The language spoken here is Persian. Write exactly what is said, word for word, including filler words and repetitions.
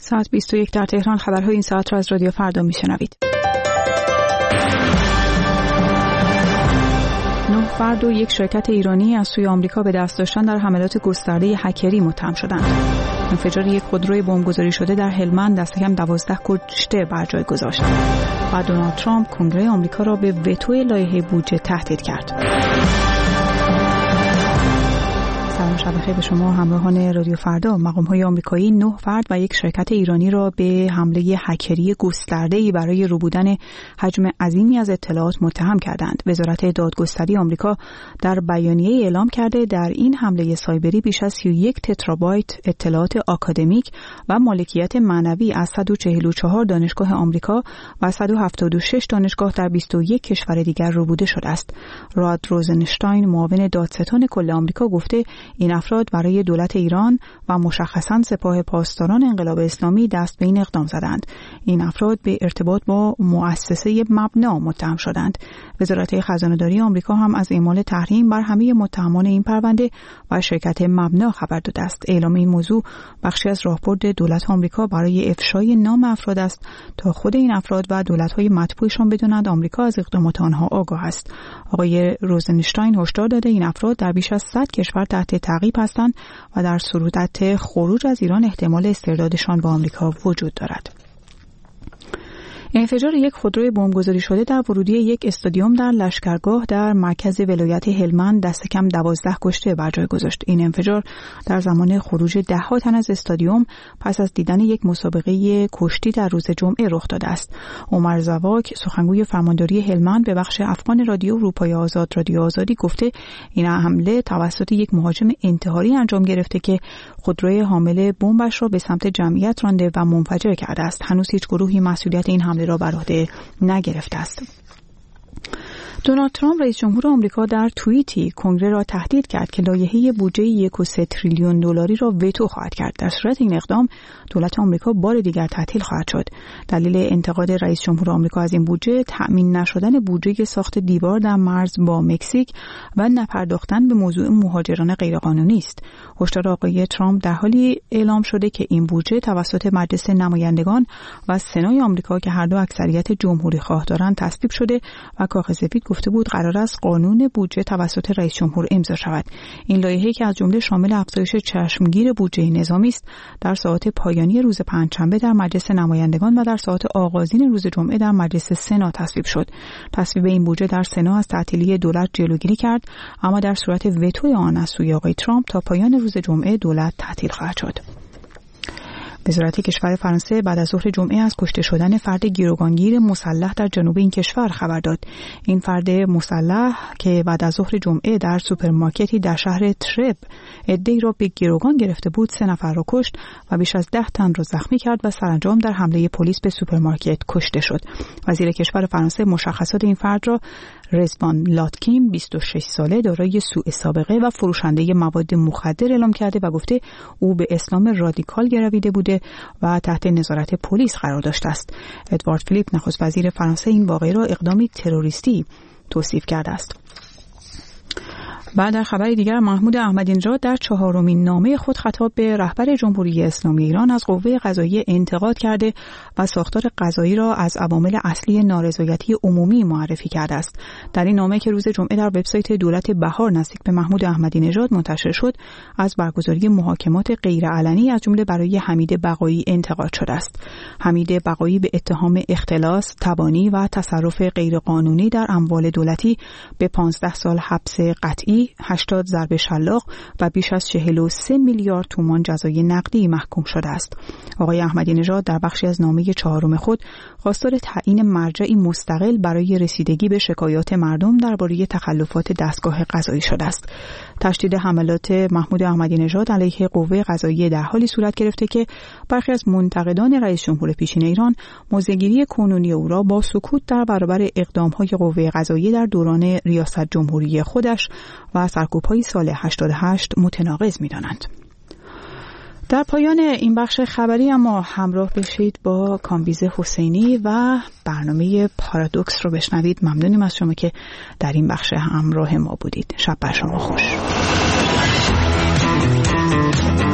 ساعت بیست و یک در تهران. خبرهای این ساعت را از رادیو فردا میشنوید. نه فرد و یک شرکت ایرانی از سوی آمریکا به دست داشتن در حملات گسترده هکری متهم شدند. انفجار یک خودروی بمبگذاری شده در هلمند دست کم دوازده کشته بر جای گذاشت. و دونالد ترامپ کنگره آمریکا را به وتو لایحه بودجه تهدید کرد. سلام شب بخیر به شما همراهان رادیو فردا. مقام‌های آمریکایی نه فرد و یک شرکت ایرانی را به حمله هکری گسترده‌ای برای ربودن حجم عظیمی از اطلاعات متهم کردند. وزارت دادگستری آمریکا در بیانیه اعلام کرده در این حمله سایبری بیش از سی و یک تترابایت اطلاعات آکادمیک و مالکیت معنوی از صد و چهل و چهار دانشگاه آمریکا و صد و هفتاد و شش دانشگاه در بیست و یک کشور دیگر ربوده شده است. راد روزنشتاین معاون دادستان کل آمریکا گفته این افراد برای دولت ایران و مشخصاً سپاه پاسداران انقلاب اسلامی دست به این اقدام زدند. این افراد به ارتباط با مؤسسه مبنا متهم شدند. وزارت خزانه‌داری آمریکا هم از اعمال تحریم بر همه متهمان این پرونده و شرکت مبنا خبر داده است. اعلام این موضوع بخشی از راهبرد دولت آمریکا برای افشای نام افراد است تا خود این افراد و دولت‌های متبوعشان بدونند آمریکا از اقدامات آنها آگاه است. آقای روزنشتاین هشدار داده این افراد در بیش از صد کشور تحت تعقیب هستند و در صورت خروج از ایران احتمال استردادشان به آمریکا وجود دارد. انفجار یک خودروی بمبگذاری شده در ورودی یک استادیوم در لشکرگاه در مرکز ولایت هلمند دست کم دوازده کشته بر جای گذاشت. این انفجار در زمان خروج ده ها تن از استادیوم پس از دیدن یک مسابقه کشتی در روز جمعه رخ داده است. عمر زواک سخنگوی فرمانداری هلمند به بخش افغان رادیو روپای آزاد رادیو آزادی گفته این حمله توسط یک مهاجم انتحاری انجام گرفته که خودروی حامل بمبش را به سمت جمعیت رانده و منفجر کرده است. هنوز هیچ گروهی مسئولیت این حمله را بر عهده نگرفته است. دونالد ترامپ رئیس جمهور آمریکا در توییتی کنگره را تهدید کرد که لایحه بودجه یک و سه تریلیون دلاری را وتو خواهد کرد. در صورت این اقدام دولت آمریکا بار دیگر تعطیل خواهد شد. دلیل انتقاد رئیس جمهور آمریکا از این بودجه تأمین نشدن بودجه ساخت دیوار در مرز با مکزیک و نپرداختن به موضوع مهاجران غیرقانونی است. هشدار آقای ترامپ در حالی اعلام شده که این بودجه توسط مجلس نمایندگان و سنای آمریکا که هر دو اکثریت جمهوری خواه دارند تصویب شده و کاخ سفید گفته بود قرار است قانون بودجه توسط رئیس جمهور امضا شود. این لایحه که از جمله شامل افزایش چشمگیر بودجه نظامی است در ساعات پایانی روز پنجشنبه در مجلس نمایندگان و در ساعات آغازین روز جمعه در مجلس سنا تصویب شد. تصویب این بودجه در سنا از تعطیلی دولت جلوگیری کرد، اما در صورت وتو آن از سوی آقای ترامپ تا پایان روز جمعه دولت تعطیل خواهد شد. وزارت کشور فرانسه بعد از ظهر جمعه از کشته شدن فرد گروگانگیر مسلح در جنوب این کشور خبر داد. این فرد مسلح که بعد از ظهر جمعه در سوپرمارکتی در شهر ترب عده‌ای را به گروگان گرفته بود، سه نفر را کشت و بیش از ده تن را زخمی کرد و سرانجام در حمله پلیس به سوپرمارکت کشته شد. وزیر کشور فرانسه مشخصات این فرد را رزوان لاتکین بیست و شش ساله دارای سوء سابقه و فروشنده مواد مخدر اعلام کرده و گفته او به اسلام رادیکال گرویده بوده و تحت نظارت پلیس قرار داشته است. ادوارد فیلیپ نخست وزیر فرانسه این واقعه را اقدامی تروریستی توصیف کرده است. بعد در خبر دیگر محمود احمدی نژاد در چهارمین نامه خود خطاب به رهبر جمهوری اسلامی ایران از قوه قضاییه انتقاد کرده و ساختار قضایی را از عوامل اصلی نارضایتی عمومی معرفی کرده است. در این نامه که روز جمعه در وبسایت دولت بهار نزدیک به محمود احمدی نژاد منتشر شد، از برگزاری محاکمات غیرعلنی از جمله برای حمید بقایی انتقاد شده است. حمید بقایی به اتهام اختلاس، تبانی و تصرف غیرقانونی در اموال دولتی به پانزده سال حبس قطعی، هشتاد ضرب شلاق و بیش از چهل و سه میلیارد تومان جزای نقدی محکوم شده است. آقای احمدی نژاد در بخشی از نامه چهارم خود خواستار تعیین مرجعی مستقل برای رسیدگی به شکایات مردم درباره تخلفات دستگاه قضایی شده است. تشدید حملات محمود احمدی نژاد علیه قوه قضاییه در حالی صورت گرفته که برخی از منتقدان رئیس جمهور پیشین ایران موضع‌گیری کنونی او را با سکوت در برابر اقدام‌های قوه قضاییه در دوران ریاست جمهوری خودش و سرکوب‌های سال هشتاد و هشت متناقض می‌دانند. در پایان این بخش خبری اما همراه بشید با کامبیز حسینی و برنامه پارادوکس رو بشنوید. ممنونیم از شما که در این بخش همراه ما بودید. شب بر شما خوش.